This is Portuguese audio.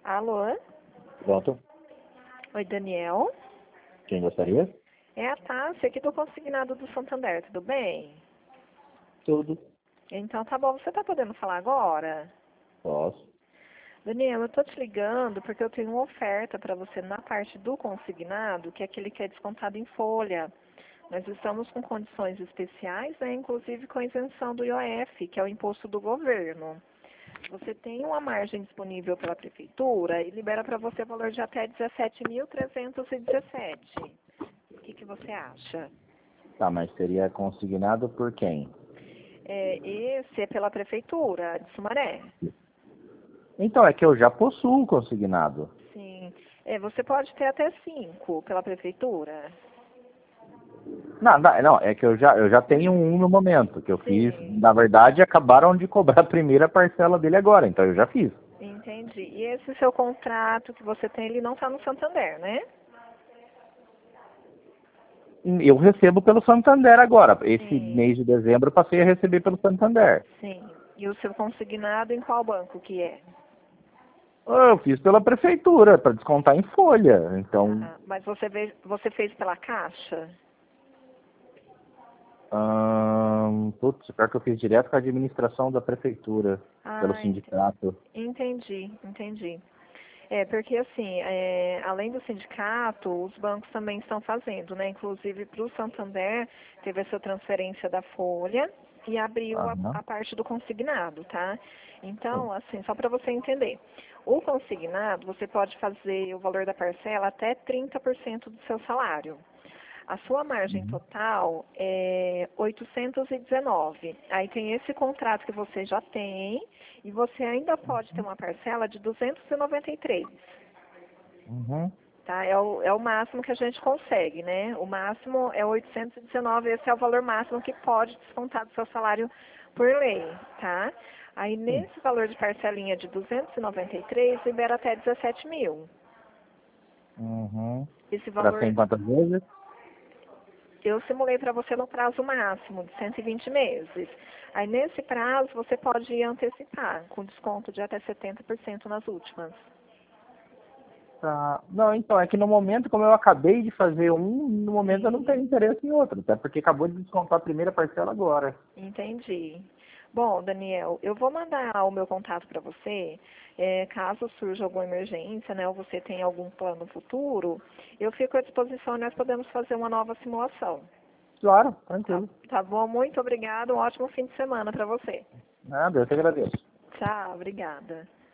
Alô? Pronto. Oi, Daniel. Quem gostaria? É a Tássia aqui do Consignado do Santander, tudo bem? Tudo. Então tá bom, você tá podendo falar agora? Posso. Daniel, eu tô te ligando porque eu tenho uma oferta para você na parte do consignado, que é aquele que é descontado em folha. Nós estamos com condições especiais, né, inclusive com isenção do IOF, que é o imposto do governo. Você tem uma margem disponível pela prefeitura e libera para você valor de até 17.317. O que você acha? Tá, mas seria consignado por quem? Esse é pela prefeitura de Sumaré. Então, é que eu já possuo consignado. Sim. Você pode ter até 5 pela prefeitura. Não, é que eu já tenho um no momento, que eu fiz, Sim. na verdade, acabaram de cobrar a primeira parcela dele agora, então eu já fiz. Entendi. E esse seu contrato que você tem, ele não está no Santander, né? Eu recebo pelo Santander agora. Esse Sim. mês de dezembro eu passei a receber pelo Santander. Sim. E o seu consignado em qual banco que é? Eu fiz pela prefeitura, para descontar em folha. Então, Mas você fez pela Caixa? putz, pior que eu fiz direto com a administração da prefeitura, pelo Ah, sindicato. entendi. Porque assim, além do sindicato, os bancos também estão fazendo, né? Inclusive para o Santander, teve essa transferência da folha e abriu Aham. a parte do consignado, tá? Sim. Então, assim, só para você entender, o consignado, você pode fazer o valor da parcela até 30% do seu salário. A sua margem Uhum. total é 819. Aí tem esse contrato que você já tem e você ainda pode ter uma parcela de 293. Uhum. Tá? É o máximo que a gente consegue, né? O máximo é 819, esse é o valor máximo que pode descontar do seu salário por lei, tá? Aí Sim. nesse valor de parcelinha de 293, libera até 17 mil. Uhum. Esse Para 100 valor quantas vezes? eu simulei para você no prazo máximo de 120 meses. Aí nesse prazo você pode antecipar, com desconto de até 70% nas últimas. Tá. Não, então, é que no momento, como eu acabei de fazer um, no momento eu não Sim, tenho interesse em outro, até porque acabou de descontar a primeira parcela agora. entendi. Bom, Daniel, eu vou mandar o meu contato para você. Caso surja alguma emergência, né, ou você tenha algum plano futuro, eu fico à disposição e nós podemos fazer uma nova simulação. Claro, Tá, tranquilo. tá bom? Muito obrigada. Um ótimo fim de semana para você. Nada, eu te agradeço. Tchau, obrigada.